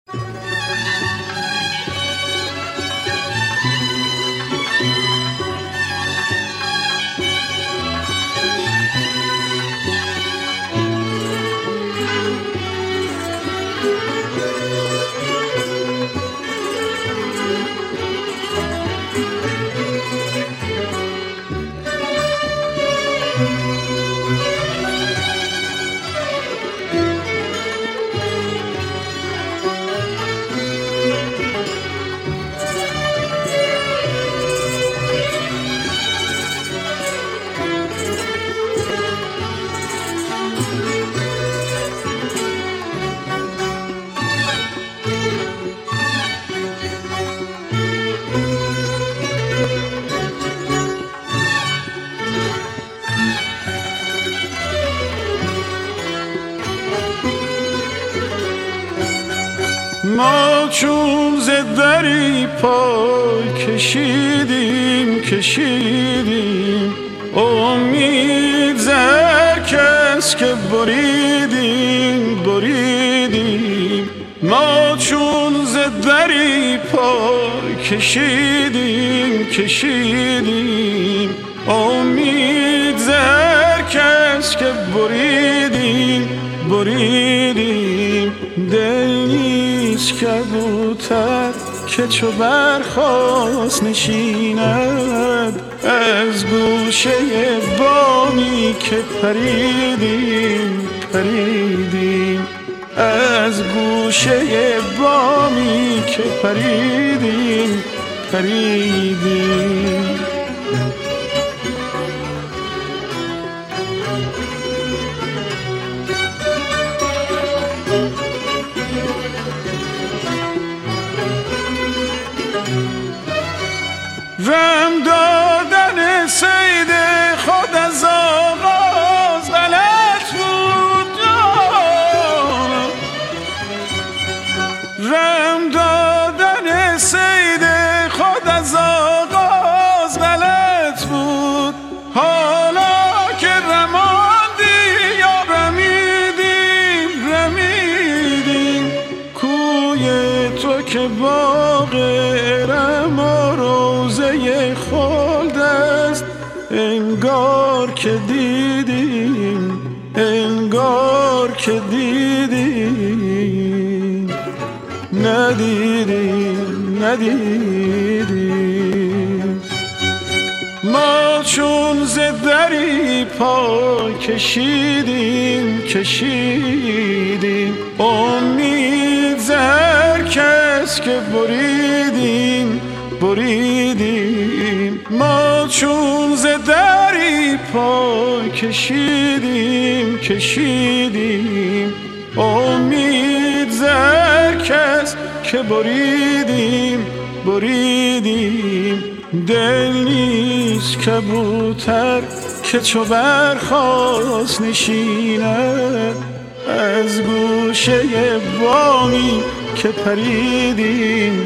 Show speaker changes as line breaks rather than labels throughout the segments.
ما چون ز دری پای کشیدیم امید ز هر کس که بریدیم ما چون ز دری پای کشیدیم امید ز هر کس که بریدیم دل نیست کبوتر که چو برخاست نشیند از گوشه بامی که پریدیم از گوشه بامی که پریدیم رم دادن صید خود از آغاز غلط بود رم دادن صید خود از آغاز غلط بود حالا که رماندی یا رمیدیم کوی تو که باغ ارم و روزه خلد است انگار که دیدیم ندیدیم ما چون ز دری پای کشیدیم امید ز هر کس که بریدیم ما چون ز دری پای کشیدیم امید ز هر کس که بریدیم دل نیست کبوتر که چو برخاست نشیند از گوشه بامی که پریدیم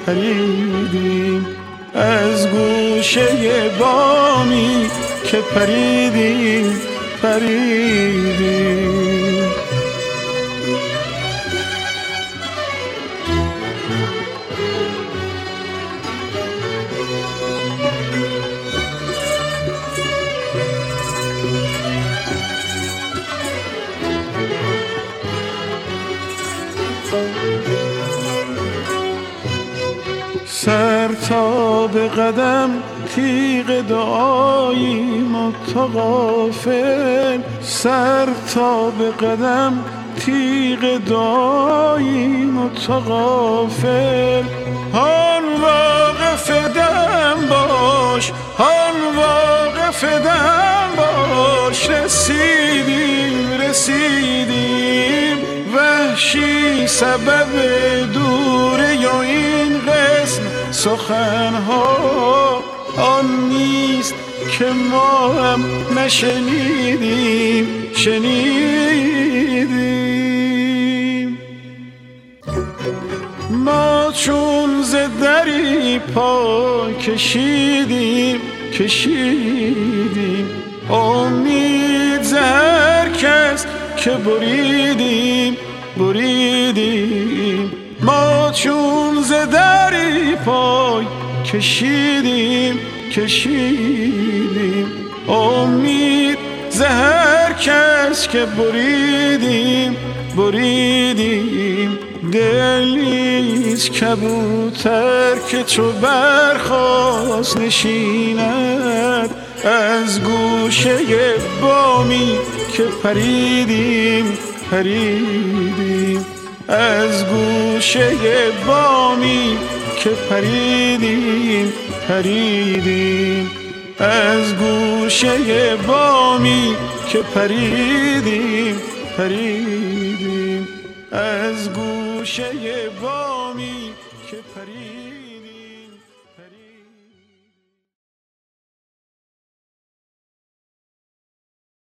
از گوشه بامی که پریدیم سر تا به قدم تیغ دعاییم و تو غافل سر تا به قدم تیغ دعاییم و تو غافل آن واقف دم باش رسیدیم وحشی سبب دوره یا این قسم سخنها آن نیست که ما هم شنیدیم ما چون ز دری پای کشیدیم امید ز هر کس که بریدیم ما چون ز دری پای کشیدیم امید ز هر کس که بریدیم دل نیست کبوتر که چو برخاست نشیند از گوشه بامی که پریدیم از گوشه بامی که پریدیم از گوشه بامی که پریدیم از گوشه بامی که پریدیم.